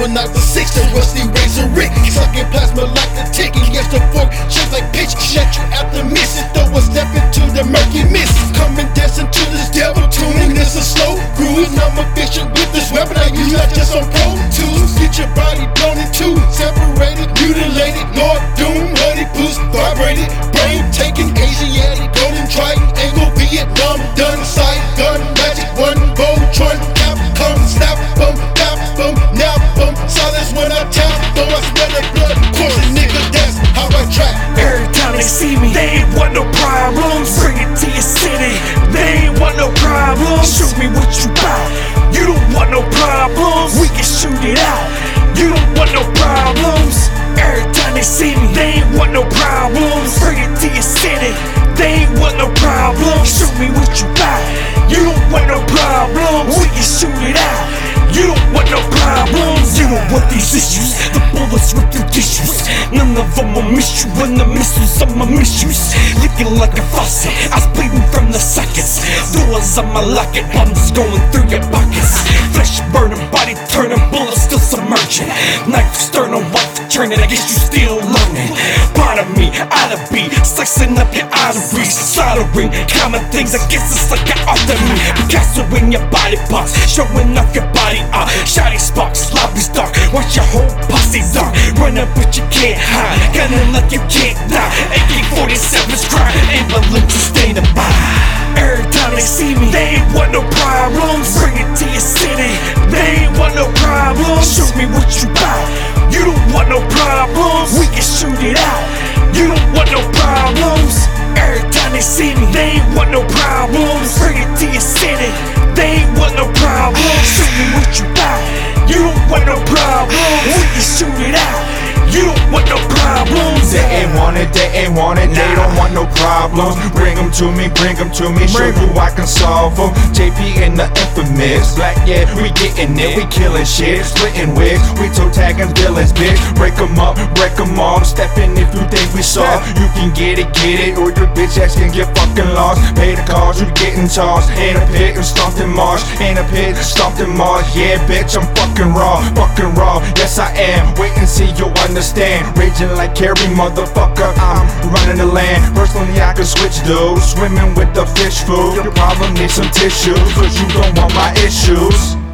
coming out the 6, the rusty razor Rick, sucking plasma like a tick. Yes, the fork shaped like pitch, shut you out the miss and throw a step into the murky mist. Coming dancing to this devil tune, and it's a slow groove. And I'm efficient with this weapon I use, not just on Pro Tools. Get your body blown in two, separated, mutilated, Lord Doom, hoodie boost, vibrated, brain taken, Asiatic, golden triangle, Vietnam, done, sight, gun, magic, one, Voltron, Capcom, snap, bum, nap, bum, silence when I tap, though I smell the blood, coursing, nigga, that's how I track. Every time they see me, they ain't want no problems. Bring it to your city, they ain't want no problems. Show me what you got, you don't want no problems. We can shoot it out, you don't want no problems. Every time they see me, they ain't want no problems. Bring it to your city, they ain't want no problems. Show me what you got, you don't want no problems. We can shoot it out, you don't want no problems. You don't want these issues, the bullets rip through tissues. None of them will miss you when the missiles of my misuse. Licking like a faucet, I was bleeding from the sockets. Doors on my locket, bombs going through your pockets. Flesh burning, body turning, bullets still submerging. Knife sternum, wife turning, I guess you still learning. Part of me, out of beat, slicing up your arteries. Soldering, common things, I guess it's like an art to me. Picasso in your body parts, showing off your body art. Shiny sparks, lobbies dark, watch your whole posse dark. Run up but you can't hide, gunning like you can't die. AK-47's crying, ambulance is standing by. Every time they see me, they ain't want no problems. Bring it to your city, they ain't want no problems. Show me what you got, you don't want no problems. We can shoot it out, you don't want no problems. Every time they see me, they ain't want no problems. Bring it to your city, they ain't want no problems. Show me what you got, you don't want no problems. We can shoot it out, you don't want no problems. They ain't want it, they ain't want it, they don't want no problems. Bring them to me, show you I can solve them. JP and the infamous Black, yeah, we getting it, we killing shit, splitting wigs, we toe tagging villains, bitch. Break them up, break them off, step in if you think we soft. You can get it, or your bitch ass can get fucking lost. Pay the cost, you getting tossed in a pit and stomped in marsh. In a pit, stomped in marsh, yeah, bitch, I'm fucking raw, yes I am. Wait and see, you'll understand. Raging like Carrie, motherfucker, I'm running the land. Personally, I can switch dudes, swimming with the fish food. Your problem needs some tissue, cause you don't want my issues.